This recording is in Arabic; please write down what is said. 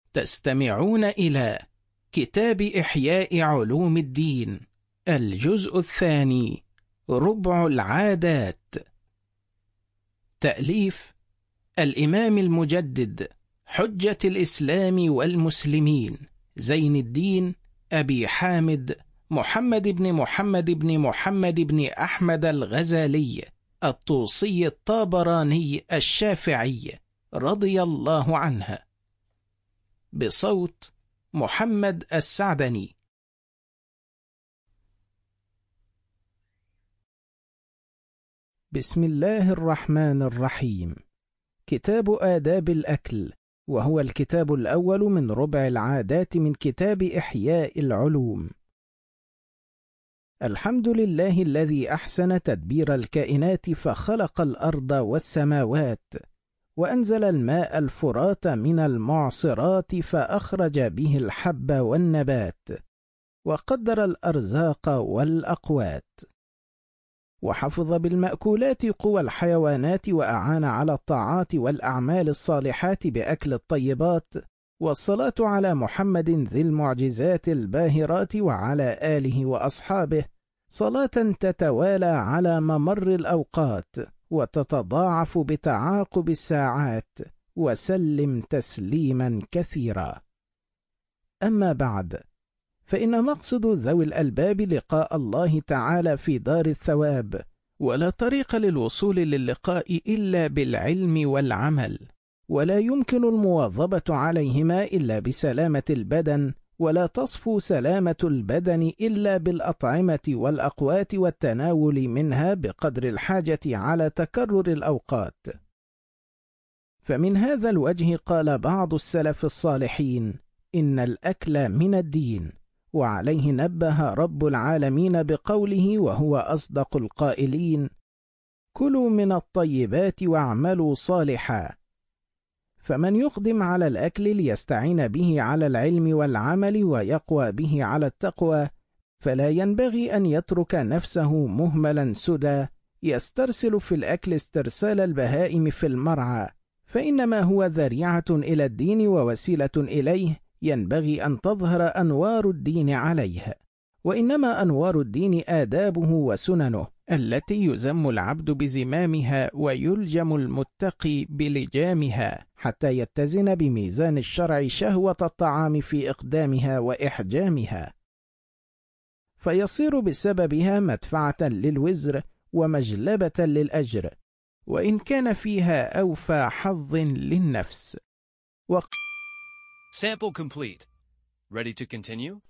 تستمعون إلى كتاب إحياء علوم الدين، الجزء الثاني، ربع العادات. تأليف الإمام المجدد حجة الإسلام والمسلمين زين الدين أبي حامد محمد بن محمد بن محمد بن أحمد الغزالي الطوسي الطابراني الشافعي رضي الله عنه، بصوت محمد السعدني. بسم الله الرحمن الرحيم. كتاب آداب الأكل، وهو الكتاب الأول من ربع العادات من كتاب إحياء العلوم. الحمد لله الذي أحسن تدبير الكائنات فخلق الأرض والسماوات، وأنزل الماء الفرات من المعصرات فأخرج به الحب والنبات، وقدر الأرزاق والأقوات، وحفظ بالمأكولات قوى الحيوانات، وأعان على الطاعات والأعمال الصالحات بأكل الطيبات، والصلاة على محمد ذي المعجزات الباهرات وعلى آله وأصحابه صلاة تتوالى على ممر الأوقات وتتضاعف بتعاقب الساعات، وسلم تسليما كثيرا. أما بعد، فإن مقصد ذوي الألباب لقاء الله تعالى في دار الثواب، ولا طريق للوصول للقاء إلا بالعلم والعمل، ولا يمكن المواظبة عليهما إلا بسلامة البدن، ولا تصفو سلامة البدن إلا بالأطعمة والأقوات والتناول منها بقدر الحاجة على تكرر الأوقات. فمن هذا الوجه قال بعض السلف الصالحين: إن الأكل من الدين. وعليه نبه رب العالمين بقوله وهو أصدق القائلين: كلوا من الطيبات واعملوا صالحا. فمن يقدم على الأكل ليستعين به على العلم والعمل ويقوى به على التقوى، فلا ينبغي أن يترك نفسه مهملا سدى يسترسل في الأكل استرسال البهائم في المرعى، فإنما هو ذريعة إلى الدين ووسيلة إليه، ينبغي أن تظهر أنوار الدين عليه. وإنما أنوار الدين آدابه وسننه التي يزم العبد بزمامها ويلجم المتقي بلجامها، حتى يتزن بميزان الشرع شهوة الطعام في إقدامها وإحجامها، فيصير بسببها مدفعة للوزر ومجلبة للأجر، وإن كان فيها أوفى حظ للنفس. Sample complete. Ready to continue?